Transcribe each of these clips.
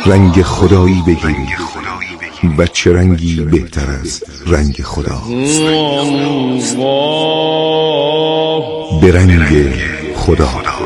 رنگ خدایی بگیرید و چه رنگی بهتر از رنگ خدا. به رنگ خدا.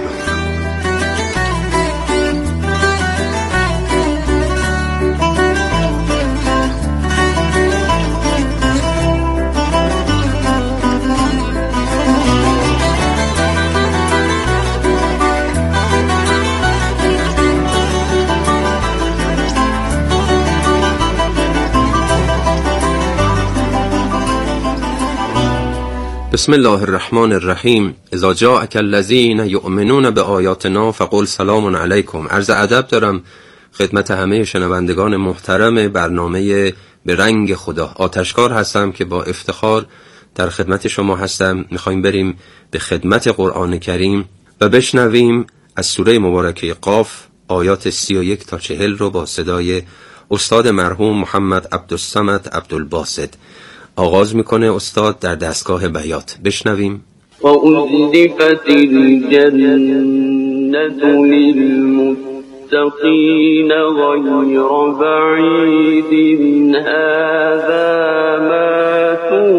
بسم الله الرحمن الرحیم. اذا جاءک الذین یؤمنون بآیاتنا فقل سلام علیکم. عرض ادب دارم خدمت همه شنوندگان محترم برنامه به رنگ خدا. آتشکار هستم که با افتخار در خدمت شما هستم. میخوایم بریم به خدمت قرآن کریم و بشنویم از سوره مبارکه قاف آیات 31 تا 40 رو با صدای استاد مرحوم محمد عبدالصمد عبدالباسط. آغاز میکنه استاد در دستگاه بیات. بشنویم. و ازلفت الجنة للمتقین غیر بعید هذا ما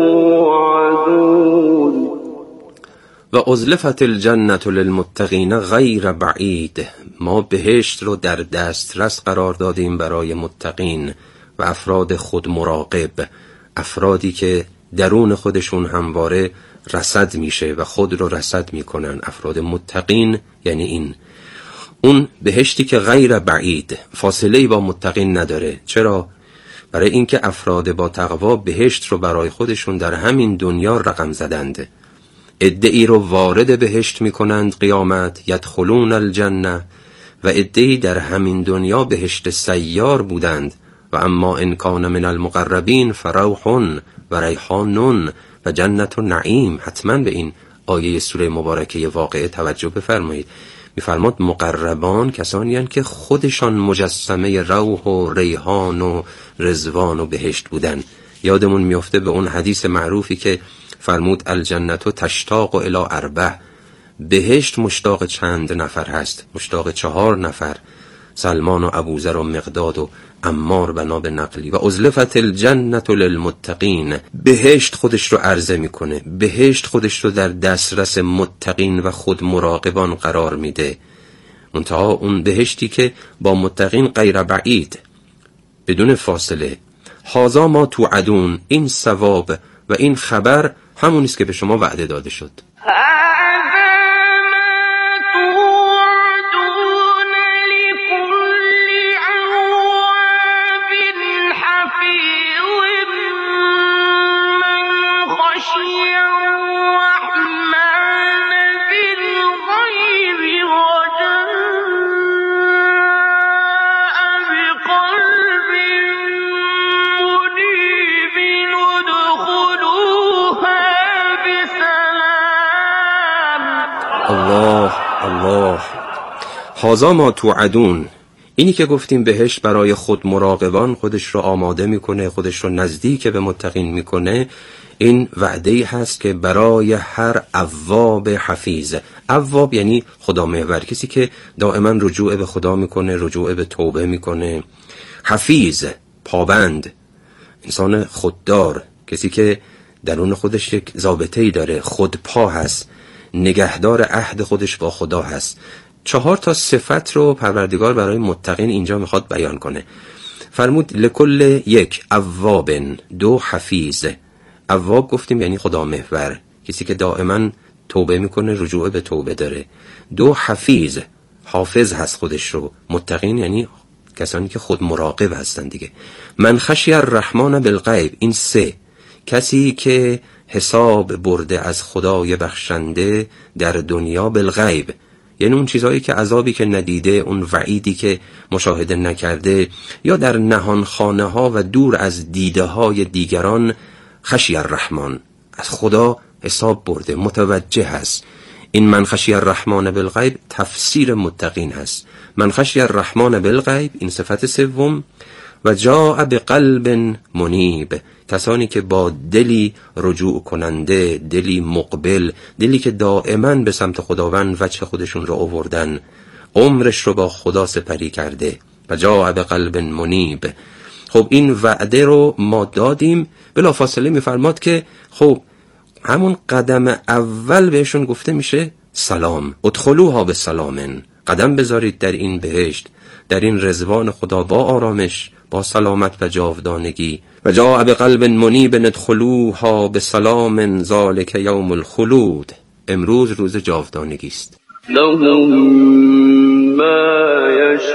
توعدون. و ازلفت الجنة للمتقین غیر بعید. ما بهشت رو در دسترس قرار دادیم برای متقین و افراد خود مراقب، افرادی که درون خودشون همواره رصد میشه و خود رو رصد میکنن. افراد متقین یعنی این اون بهشتی که غیر بعید، فاصله‌ای با متقین نداره. چرا؟ برای اینکه افراد با تقوا بهشت رو برای خودشون در همین دنیا رقم زدند. عده‌ای رو وارد بهشت میکنند قیامت، یدخلون الجنه، و عده‌ای در همین دنیا بهشت سیار بودند. و اما ان کان من المقربین فروح و ریحان و جنت نعیم. حتما به این آیه سوره مبارکه واقعه توجه بفرمایید. میفرماد مقربان کسانی هستند که خودشان مجسمه روح و ریحان و رضوان و بهشت بودن. یادمون میفته به اون حدیث معروفی که فرمود الجنت تشتاق الی اربع. بهشت مشتاق چند نفر هست؟ مشتاق 4 نفر، سلمان و ابوذر و مقداد و عمار بنا به نقلی. و ازلفت الجنة للمتقین. بهشت خودش رو عرضه میکنه، بهشت خودش رو در دسترس متقین و خود مراقبان قرار میده. منتها اون بهشتی که با متقین غیر بعید، بدون فاصله. هذا ما توعدون. این ثواب و این خبر همونیست که به شما وعده داده شد. الله. هذا ما توعدون. اینی که گفتیم بهشت برای خود مراقبان خودش رو آماده میکنه، خودش رو نزدیک به متقین میکنه. این وعده‌ای هست که برای هر اواب حفیظ. اواب یعنی خدا محور، کسی که دائما رجوع به خدا میکنه، رجوع به توبه میکنه. حفیظ پابند، انسان خوددار، کسی که درون خودش یک ضابطه‌ای داره، خودپا هست، نگهدار عهد خودش با خدا هست. 4 تا صفت رو پروردگار برای متقین اینجا میخواد بیان کنه. فرمود لکل 1 اواب 2 حفیظ. اواب گفتیم یعنی خدا محور، کسی که دائما توبه میکنه، رجوع به توبه داره. 2 حفیظ، حافظ هست خودش رو. متقین یعنی کسانی که خود مراقب هستن دیگه. من خشی الرحمن بالغیب. این 3 کسی که حساب برده از خدای بخشنده در دنیا بالغیب، یعنی اون چیزایی که عذابی که ندیده، اون وعیدی که مشاهده نکرده، یا در نهان خانه ها و دور از دیده های دیگران. خشی الرحمن، از خدا حساب برده، متوجه هست. این من خشی الرحمن بالغیب تفسیر متقین هست. من خشی الرحمن بالغیب، این صفت 3. و جاء بقلب منیب، کسانی که با دلی رجوع کننده، دلی مقبل، دلی که دائما به سمت خداوند وجه خودشون رو آوردن، عمرش رو با خدا سپری کرده. و جاء بقلب منیب. خب این وعده رو ما دادیم. بلافاصله میفرماد که خب همون قدم اول بهشون گفته میشه سلام، ادخلوها بسلامن، قدم بذارید در این بهشت، در این رضوان خدا با آرامش، با سلامت و جاودانگی. و جاء بقلب منیب ادخلوها بسلام ذلک یوم الخلود. امروز روز جاودانگی است. لهم ما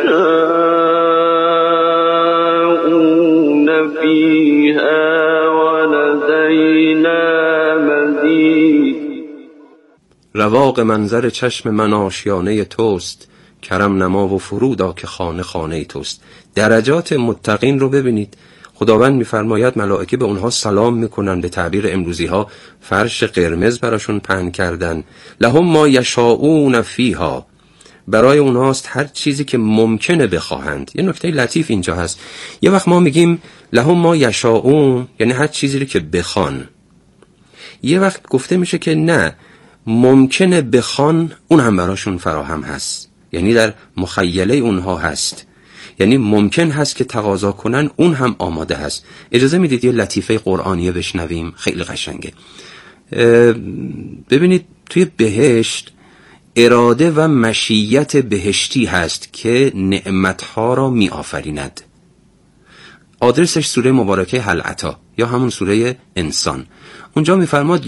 یشاءون فیها ولدینا مزید. رواق منظر چشم من آشیانه توست، کرم نما و فرودا که خانه خانه توست. درجات متقین رو ببینید. خداوند میفرماید ملائکه به اونها سلام میکنن، به تعبیر امروزی ها فرش قرمز براشون پهن کردن. لهم ما یشاءون فیها، برای اونهاست هر چیزی که ممکنه بخواهند. یه نکته لطیف اینجا هست. یه وقت ما میگیم لهم ما یشاءون یعنی هر چیزی رو که بخوان. یه وقت گفته میشه که نه، ممکنه بخوان اون هم براشون فراهم هست، یعنی در مخیله اونها هست، یعنی ممکن هست که تقاضا کنن اون هم آماده هست. اجازه میدید یه لطیفه قرآنیه بشنویم، خیلی قشنگه. ببینید توی بهشت اراده و مشیت بهشتی هست که نعمتها را می آفریند. آدرسش سوره مبارکه هل اتی یا همون سوره انسان. اونجا میفرماد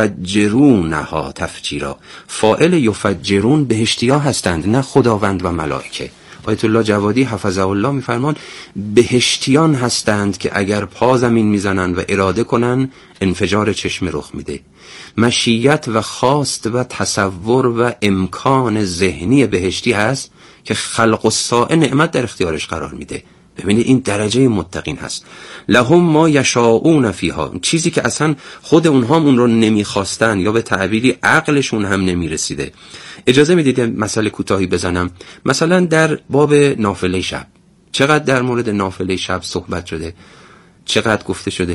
یفجرونها تفجیرا. فاعل یفجرون بهشتی‌ها هستند، نه خداوند و ملائکه. آیت الله جوادی حفظه الله میفرمان بهشتیان هستند که اگر پا زمین میزنن و اراده کنن انفجار چشم رخ میده. مشیت و خواست و تصور و امکان ذهنی بهشتی هست که خلق الساعه نعمت در اختیارش قرار میده. ببینید این درجه متقین هست. لهم ما یشاءون فیها، چیزی که اصلا خود اونها اون رو نمیخواستن یا به تعبیری عقلشون هم نمیرسیده. اجازه میدید مسئله کوتاهی بزنم. مثلا در باب نافله شب، چقدر در مورد نافله شب صحبت شده، چقدر گفته شده.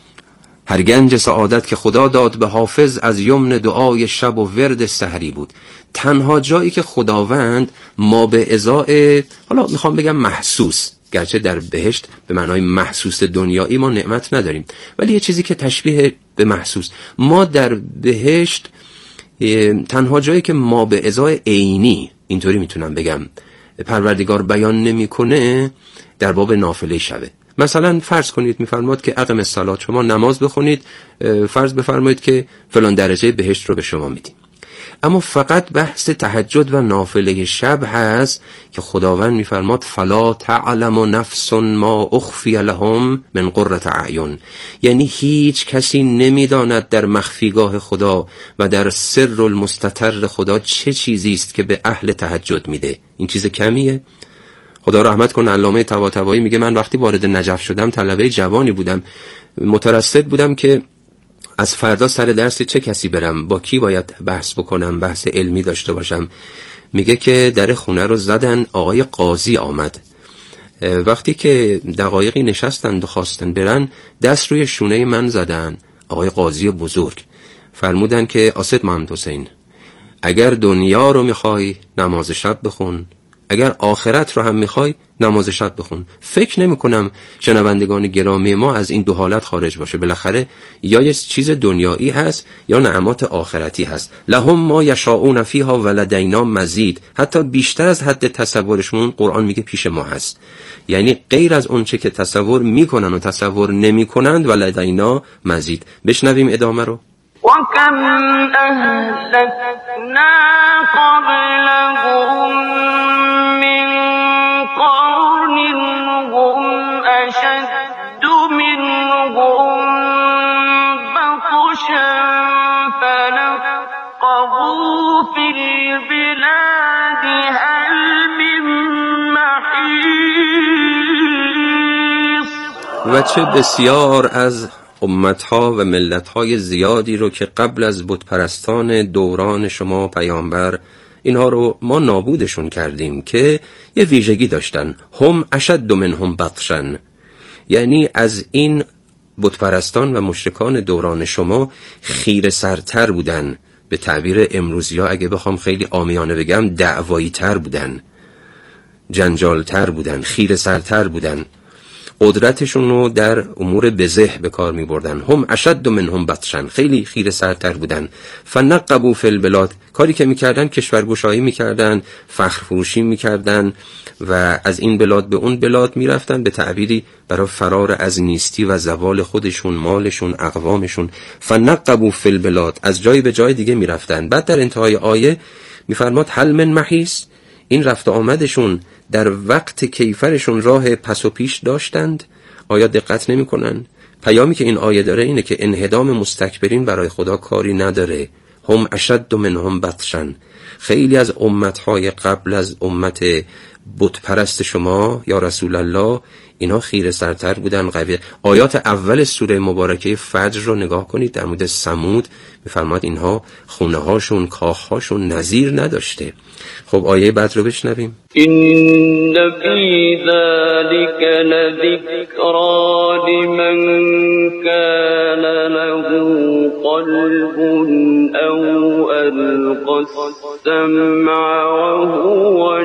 هر گنج سعادت که خدا داد به حافظ، از یمن دعای شب و ورد سحری بود. تنها جایی که خداوند ما به ازای، حالا میخوام بگم محسوس، گرچه در بهشت به معنای محسوس دنیایی ما نعمت نداریم، ولی یه چیزی که تشبیه به محسوس، ما در بهشت تنها جایی که ما به ازای عینی، اینطوری میتونم بگم، پروردگار بیان نمیکنه در باب نافله شبه. مثلا فرض کنید میفرماد که اقم الصلاة، شما نماز بخونید، فرض بفرمایید که فلان درجه بهشت رو به شما میدیم. اما فقط بحث تهجد و نافله شب هست که خداوند میفرماد فلا تعلم نفس ما اخفی لهم من قرة اعین، یعنی هیچ کسی نمیداند در مخفیگاه خدا و در سر المستتر خدا چه چیزی است که به اهل تهجد میده. این چیز کمیه؟ خدا رحمت کنه علامه طباطبایی میگه من وقتی وارد نجف شدم طلبه جوانی بودم، مترصد بودم که از فردا سر درس چه کسی برم، با کی باید بحث بکنم، بحث علمی داشته باشم. میگه که در خونه رو زدن، آقای قاضی آمد. وقتی که دقایقی نشستند و خواستن برن، دست روی شونه من زدن، آقای قاضی بزرگ. فرمودن که آسد محمد حسین، اگر دنیا رو میخوای نماز شب بخون، اگر آخرت رو هم میخوای نماز شب بخون. فکر نمی کنم شنوندگان گرامی ما از این دو حالت خارج باشه. بالاخره یا یه چیز دنیایی هست یا نعمات آخرتی هست. لهم ما یشاءون فیها ولدینا مزید، حتی بیشتر از حد تصورشون قرآن میگه پیش ما هست. یعنی غیر از اون چه که تصور میکنن و تصور نمیکنند ولدینا مزید. بشنویم ادامه رو. وَكَمْ أَهْلَكْنَا قَبْلَهُم مِّن قَرْنٍ هُمْ أَشَدُّ مِنْهُم بَطْشًا فَنَقَّبُوا فِي الْبِلَادِ هَلْ مِن مَّحِيصٍ. و چه بسیار از امتها و ملتهای زیادی رو که قبل از بتپرستان دوران شما پیامبر، اینها رو ما نابودشون کردیم که یه ویژگی داشتن، هم اشد منهم بطشن، یعنی از این بتپرستان و مشرکان دوران شما خیره سرتر بودن. به تعبیر امروزی ها اگه بخوام خیلی عامیانه بگم دعوایی تر بودن. جنجالتر بودن، خیره سرتر بودن، قدرتشون رو در امور بزه به کار می بردن. هم اشد منهم بطشا، خیلی خیره سرتر بودن. فنقبوا فی البلاد، کاری که میکردن کشورگشایی میکردن، فخر فروشی میکردن و از این بلاد به اون بلاد میرفتن، به تعبیری برای فرار از نیستی و زوال خودشون، مالشون، اقوامشون. فنقبوا فی البلاد، از جای به جای دیگه میرفتن. بعد در انتهای آیه میفرماد هل من محیص، این رفت آمدشون در وقت کیفرشون راه پس و پیش داشتند؟ آیا دقت نمی کنن؟ پیامی که این آیه داره اینه که انهدام مستکبرین برای خدا کاری نداره. هم اشد منهم بطشا، خیلی از امتهای قبل از امت بت پرست شما یا رسول الله اینها خیره سرتر بودن، قوی. آیات اول سوره مبارکه فجر رو نگاه کنید، در مورد ثمود میفرماد اینها خونه هاشون، کاخ هاشون نظیر نداشته. خب آیه بعد رو بشنویم. إن في ذلك لذكرى لمن كان له قلب أو ألقى السمع وهو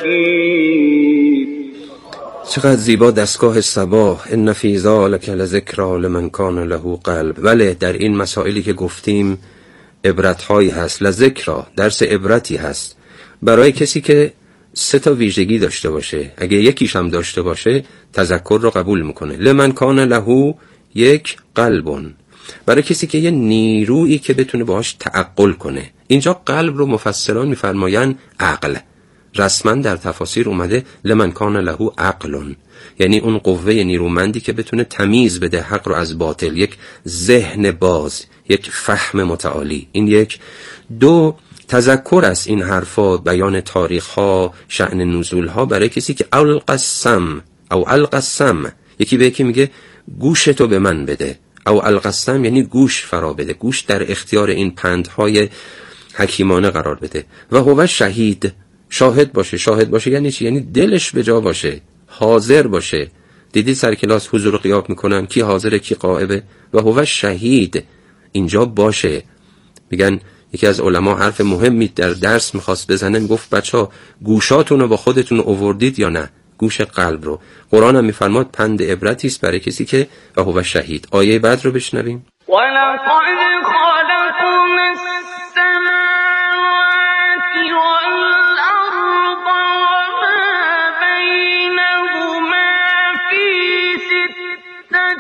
شهيد. چقدر زیبا دستگاه صبا. ان فی ذلک لذکری لمن کان له قلب. بله، در این مسائلی که گفتیم عبرت‌هایی هست. لذکری، درس عبرتی هست برای کسی که 3 ویژگی داشته باشه. اگه یکیش هم داشته باشه تذکر رو قبول میکنه. لمن کان له یک قلبون، برای کسی که یه نیرویی که بتونه باهاش تعقل کنه. اینجا قلب رو مفسران میفرمایند عقل. رسما در تفاسیر اومده لمن کان له عقلون، یعنی اون قوه نیرومندی که بتونه تمیز بده حق رو از باطل، یک ذهن باز، یک فهم متعالی. این یک. 2 تذکر است این حرفا، بیان تاریخ ها، شأن نزول ها، برای کسی که القسم او القسم، یکی به یکی میگه گوش تو به من بده، او القسم یعنی گوش فرا بده، گوش در اختیار این پندهای حکیمانه قرار بده. و هو شهید، شاهد باشه. شاهد باشه یعنی چی؟ یعنی دلش به جا باشه، حاضر باشه. دیدی سر کلاس حضور و غیاب میکنن، کی حاضره کی غائبه. و هو شهید، اینجا باشه. میگن یکی از علما حرف مهمی در درس میخواست بزنه، میگفت بچه‌ها گوشاتون رو با خودتون آوردید یا نه؟ گوش قلب رو. قرآن هم میفرماد پند عبرتی است برای کسی که و هو شهید. آیه بعد رو بشنویم. ولقد خلقنا السماوات والأرض وما بينهما في 6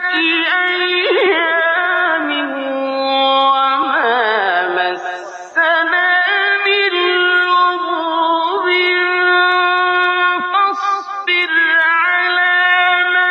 أيام وما مسنا من لغوب فاصبر على ما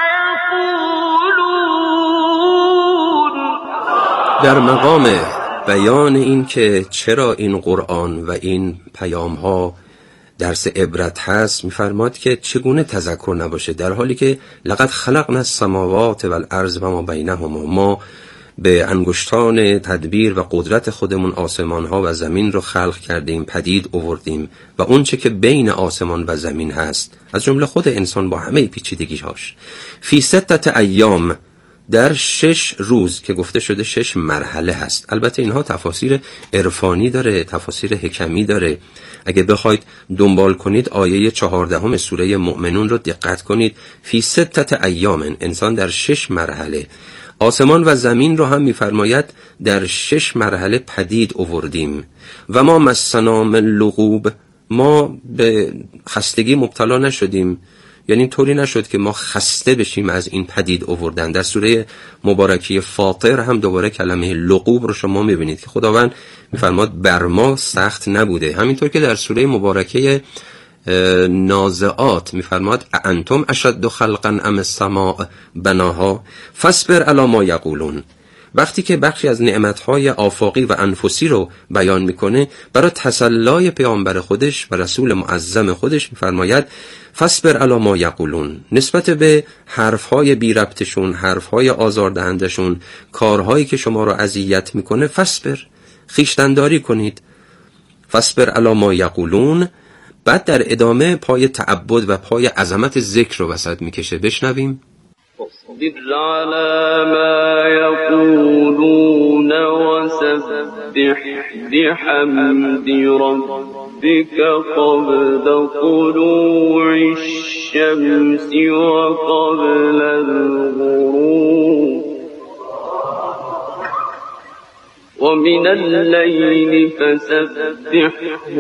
يقولون. در مقام بیان این که چرا این قرآن و این پیام ها درس عبرت هست، میفرماد که چگونه تذکر نباشه، در حالی که لقد خلقنا السماوات والارض و ما بینهما، ما به انگشتان تدبیر و قدرت خودمون آسمان ها و زمین رو خلق کردیم، پدید آوردیم و اون چه که بین آسمان و زمین هست، از جمله خود انسان با همه پیچیدگی‌هاش، فی 6 ایام، در 6 روز که گفته شده 6 مرحله هست. البته اینها تفاسیر عرفانی داره، تفاسیر حکمی داره. اگه بخواید دنبال کنید آیه 14 سوره مؤمنون رو دقت کنید، فی 6 ایام، انسان در 6 مرحله. آسمان و زمین رو هم میفرماید در 6 مرحله پدید آوردیم. و ما مسنا من لغوب، ما به خستگی مبتلا نشدیم، یعنی طوری نشد که ما خسته بشیم از این پدید آوردن. در سوره مبارکه فاطر هم دوباره کلمه لغوب رو شما میبینید که خداوند میفرماد بر ما سخت نبوده. همینطور که در سوره مبارکه نازعات میفرماد انتم اشد خلقا ام السماء بناها فاصبر علی ما یقولون. وقتی که بخشی از نعمتهای آفاقی و انفسی رو بیان میکنه، برای تسلای پیامبر خودش و رسول معظم خودش میفرماید فاصبر علی ما یقولون، نسبت به حرفهای بی ربطشون، حرفهای آزاردهندشون، کارهایی که شما رو اذیت میکنه، فاصبر، خویشتن‌داری کنید. فاصبر علی ما یقولون. بعد در ادامه پای تعبد و پای عظمت ذکر رو وسط میکشه. بشنویم. فاصبر على ما يقولون وسبح بحمد ربك قبل طلوع الشمس وقبل الغروب ومن الليل فسبحه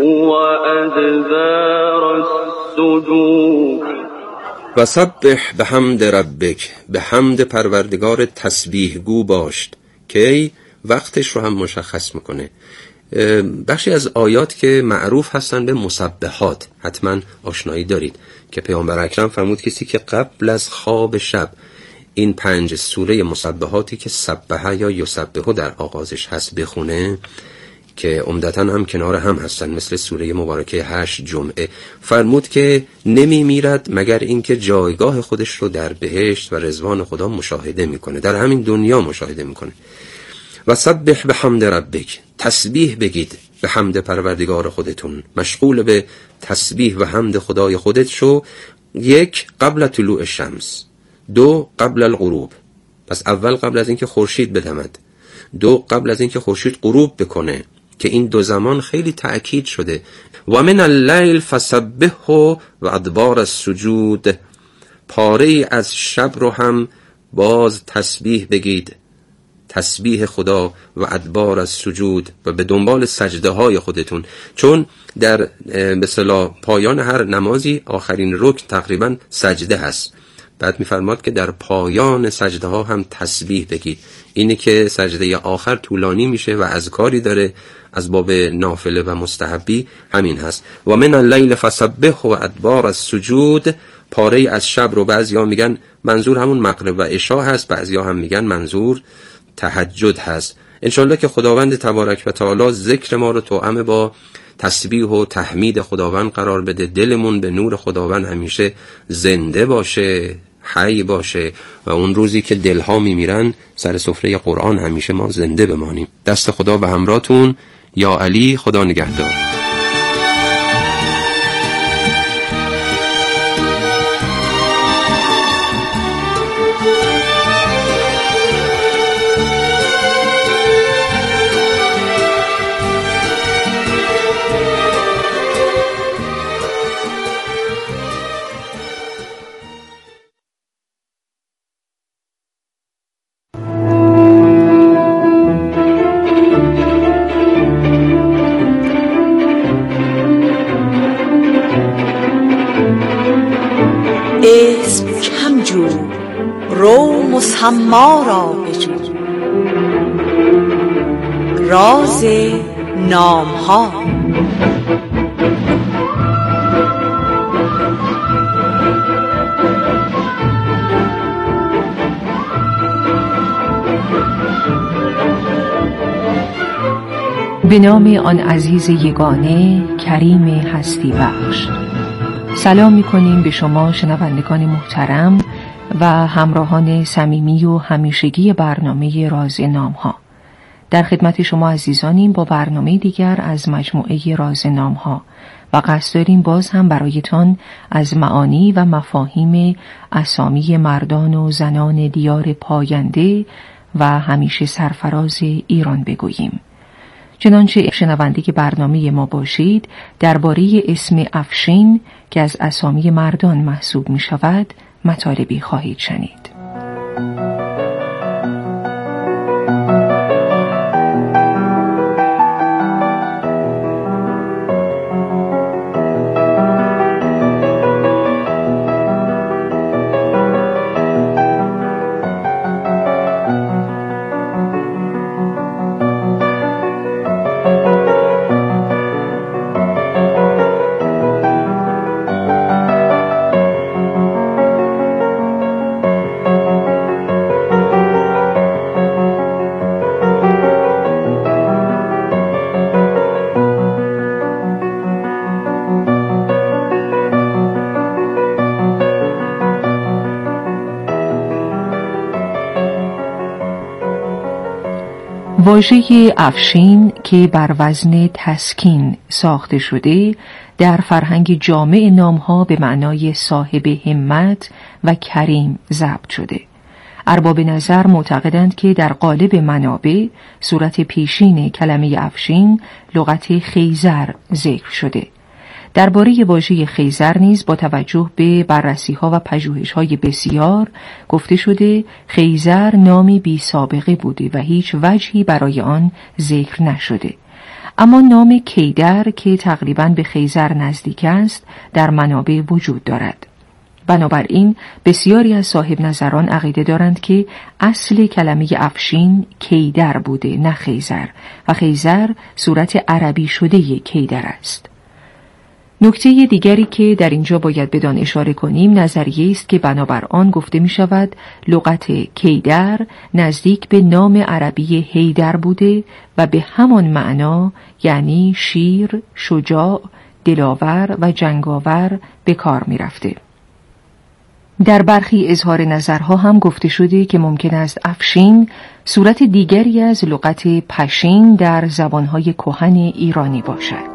وأدبار السجود و سبح به حمد ربک، به حمد پروردگار تسبیح گو باش که وقتش رو هم مشخص میکنه. بخشی از آیات که معروف هستن به مسبحات حتما آشنایی دارید که پیامبر اکرم فرمود کسی که قبل از خواب شب این 5 سوره مسبحاتی که سبحه یا یسبحه در آغازش هست بخونه که عمدتاً هم کنار هم هستن مثل سوره مبارکه 8 جمعه، فرمود که نمی میرد مگر اینکه جایگاه خودش رو در بهشت و رضوان خدا مشاهده میکنه، در همین دنیا مشاهده میکنه. و سبح به حمد ربک، تسبیح بگید به حمد پروردگار خودتون، مشغول به تسبیح و حمد خدای خودت شو. 1 قبل طلوع الشمس، 2 قبل الغروب، پس اول قبل از اینکه خورشید بدمد، 2 قبل از اینکه خورشید غروب بکنه که این 2 زمان خیلی تأکید شده. و من اللیل فسبحه و ادبار السجود، پاره از شب رو هم باز تسبیح بگید، تسبیح خدا و ادبار السجود و به دنبال سجده های خودتون، چون در به اصطلاح پایان هر نمازی آخرین رکن تقریبا سجده هست. بعد می‌فرماد که در پایان سجده ها هم تسبیح بگید. اینه که سجده آخر طولانی میشه و اذکاری داره از باب نافله و مستحبی همین هست. و من اللیل فسبحه و ادبار السجود، پاره از شب رو بعضیا میگن منظور همون مغرب و عشاء هست، بعضیا هم میگن منظور تهجد هست. انشالله که خداوند تبارک و تعالی ذکر ما رو توأم با تسبیح و تحمید خداوند قرار بده، دلمون به نور خداوند همیشه زنده باشه، حی باشه و اون روزی که دلها میمیرن سر سفره قرآن همیشه ما زنده بمانیم. دست خدا به همراهتون. یا علی، خدا نگهدار. اسم کم جو، رو مسما را بجو، راز نام ها. به نام آن عزیز یگانه، کریم هستی بخش. سلام می‌کنیم به شما شنوندگان محترم و همراهان صمیمی و همیشگی برنامه راز نام‌ها. در خدمت شما عزیزانیم با برنامه دیگر از مجموعه راز نام‌ها و قصد داریم باز هم برایتان از معانی و مفاهیم اسامی مردان و زنان دیار پاینده و همیشه سرفراز ایران بگوییم. چنانچه شنونده برنامه ما باشید، درباره اسم افشین که از اسامی مردان محسوب می شود مطالبی خواهید شنید. واژه افشین که بر وزن تسکین ساخته شده در فرهنگ جامع نامها به معنای صاحب همت و کریم ضبط شده. ارباب نظر معتقدند که در قالب منابع صورت پیشین کلمه افشین لغت خیزر ذکر شده. درباره واژه خیزر نیز با توجه به بررسی‌ها و پژوهش‌های بسیار گفته شده خیزر نامی بی سابقه بوده و هیچ وجهی برای آن ذکر نشده. اما نام کیدر که تقریباً به خیزر نزدیک است در منابع وجود دارد. بنابراین بسیاری از صاحب نظران عقیده دارند که اصل کلمه افشین کیدر بوده نه خیزر و خیزر صورت عربی شده کیدر است. نکته دیگری که در اینجا باید بدان اشاره کنیم نظریه است که بنابر آن گفته می شود لغت کیدر نزدیک به نام عربی حیدر بوده و به همان معنا یعنی شیر، شجاع، دلاور و جنگاور به کار می رفته. در برخی اظهار نظرها هم گفته شده که ممکن است افشین صورت دیگری از لغت پشین در زبانهای کهن ایرانی باشد.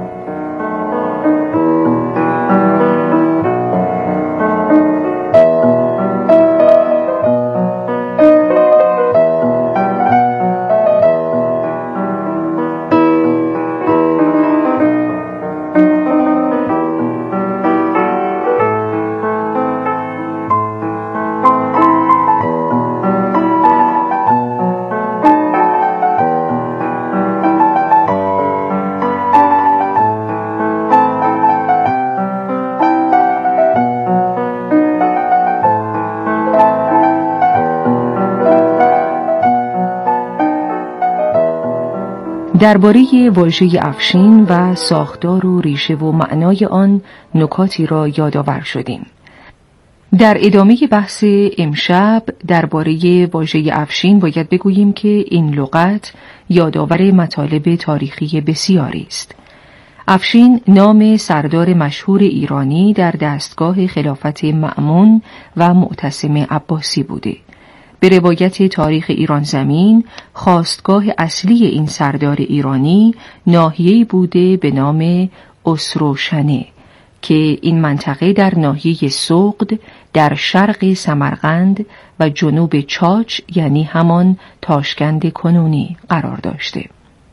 درباره واژه افشین و ساختار و ریشه و معنای آن نکاتی را یادآور شدیم. در ادامه بحث امشب درباره واژه افشین باید بگوییم که این لغت یادآور مطالب تاریخی بسیاری است. افشین نام سردار مشهور ایرانی در دستگاه خلافت مأمون و معتصم عباسی بوده. به روایت تاریخ ایران زمین خاستگاه اصلی این سردار ایرانی ناحیه‌ای بوده به نام اسروشنه که این منطقه در ناحیه سغد در شرق سمرقند و جنوب چاچ یعنی همان تاشکند کنونی قرار داشته.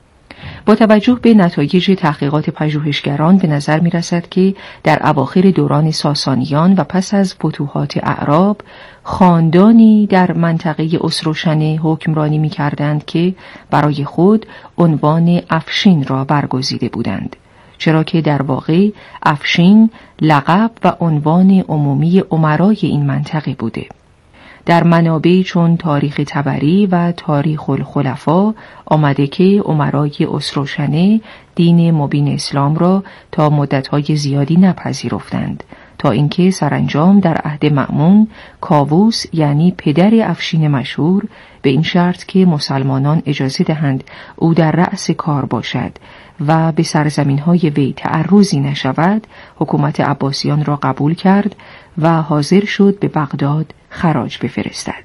با توجه به نتایج تحقیقات پژوهشگران به نظر می رسد که در اواخر دوران ساسانیان و پس از فتوحات اعراب خاندانی در منطقه اسروشنه حکمرانی می کردند که برای خود عنوان افشین را برگزیده بودند، چرا که در واقع افشین لقب و عنوان عمومی امرای این منطقه بوده. در منابع چون تاریخ طبری و تاریخ الخلفا آمده که امرای اسروشنه دین مبین اسلام را تا مدت‌های زیادی نپذیرفتند تا اینکه سرانجام در عهد مأمون کاووس یعنی پدر افشین مشهور به این شرط که مسلمانان اجازه دهند او در رأس کار باشد و به سرزمین‌های وی تعرضی نشود حکومت عباسیان را قبول کرد و حاضر شد به بغداد خراج بفرستد.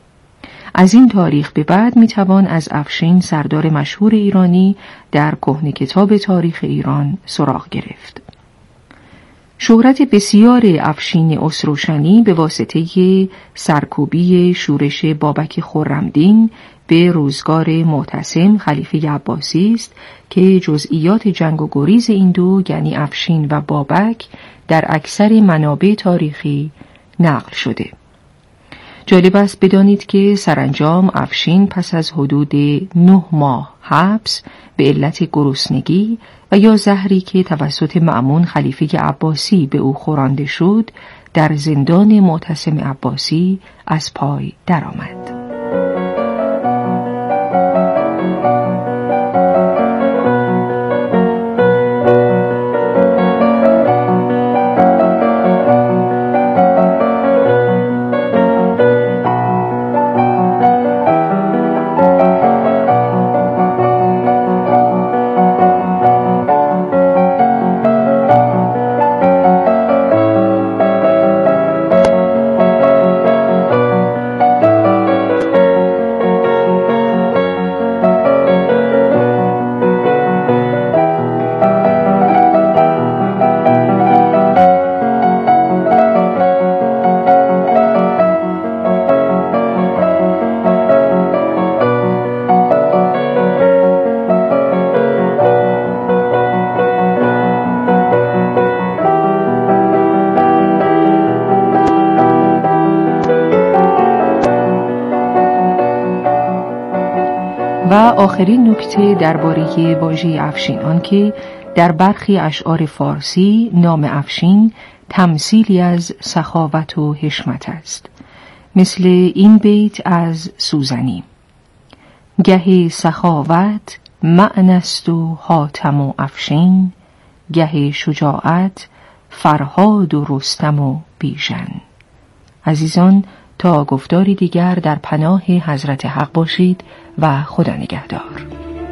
از این تاریخ به بعد میتوان از افشین سردار مشهور ایرانی در کهنه کتاب تاریخ ایران سراغ گرفت. شهرت بسیار افشین اسروشنی به واسطه سرکوبی شورش بابک خرمدین به روزگار معتصم خلیفه عباسی است که جزئیات جنگ و گریز این دو یعنی افشین و بابک در اکثر منابع تاریخی نقل شده. جالب است بدانید که سرانجام افشین پس از حدود 9 ماه حبس به علت گرسنگی و یا زهری که توسط مأمون خلیفه عباسی به او خورانده شد در زندان معتصم عباسی از پای درآمد. آخرین نکته درباره واژه افشین آن که در برخی اشعار فارسی نام افشین تمثیلی از سخاوت و حشمت است، مثل این بیت از سوزنی: گه سخاوت معنست و حاتم و افشین، گه شجاعت فرهاد و رستم و بیژن. عزیزان، تا گفتاری دیگر در پناه حضرت حق باشید و خدا نگهدار.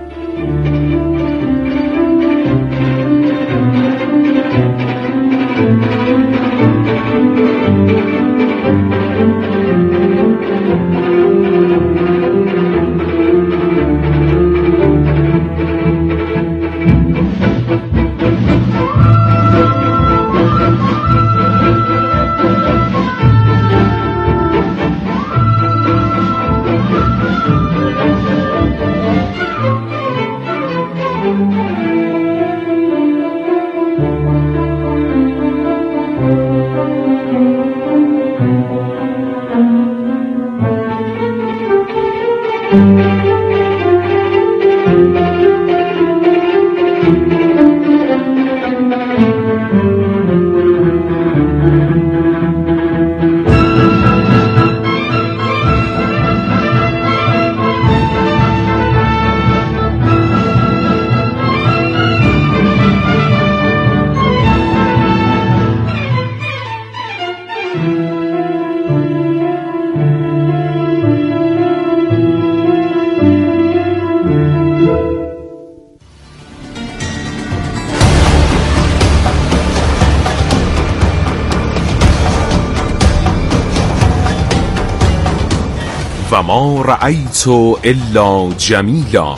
و ما رأیت الا جمیلا.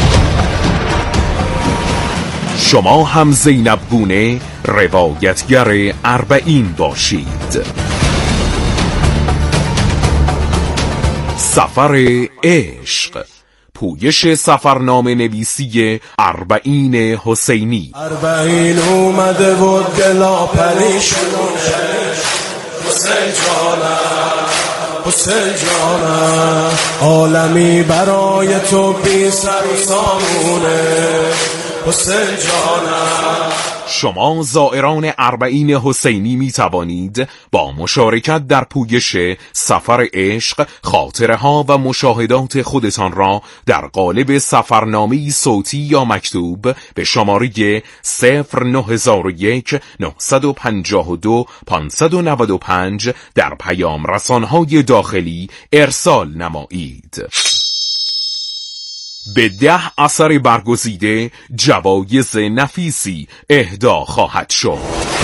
شما هم زینب گونه روایتگر 40 باشید. سفر عشق، پویش سفرنامه نویسی 40 حسینی. 40 اومده و دلا پریشونه، حسین جانم حسین جانم، عالمی برای تو بی سر و سامونه، حسین جانم. شما زائران 40 حسینی می توانید با مشارکت در پویش سفر عشق خاطره ها و مشاهدات خودتان را در قالب سفرنامه‌ای صوتی یا مکتوب به شماره 09001 952 595 در پیام رسانهای داخلی ارسال نمایید. به 10 اثر برگزیده جوایز نفیسی اهدا خواهد شد.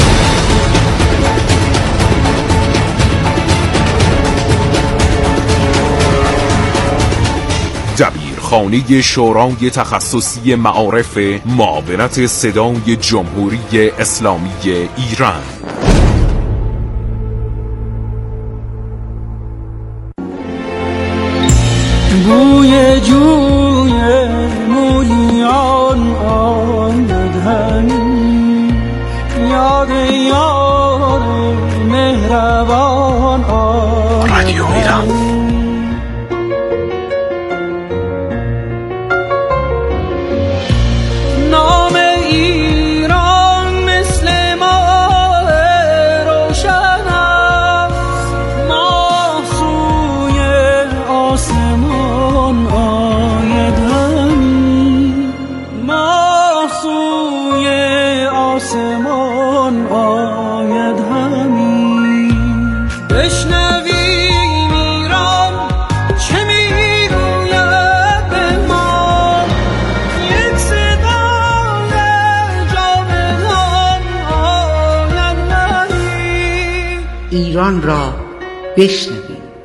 دبیرخانه شورای تخصصی معارف معاونت صدای جمهوری اسلامی ایران. بوی جوی مولیان آمد همی، یاد یار مهربان آمد. رادیو ایران. نام ایران مثل ماه روشن است، ما سوی آسمان آید همی، ما سوی آسمان آید همی. بشنویم ایران چه میگوید به ما، یک صدای جاودان آید همی. ایران را بشنویم.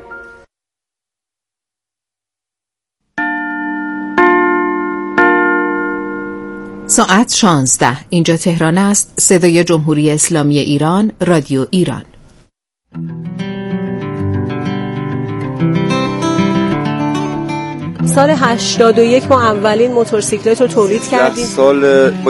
ساعت 16. اینجا تهران است. صدای جمهوری اسلامی ایران، رادیو ایران. سال 81 ما اولین موتورسیکلت رو تولید کردیم. سال با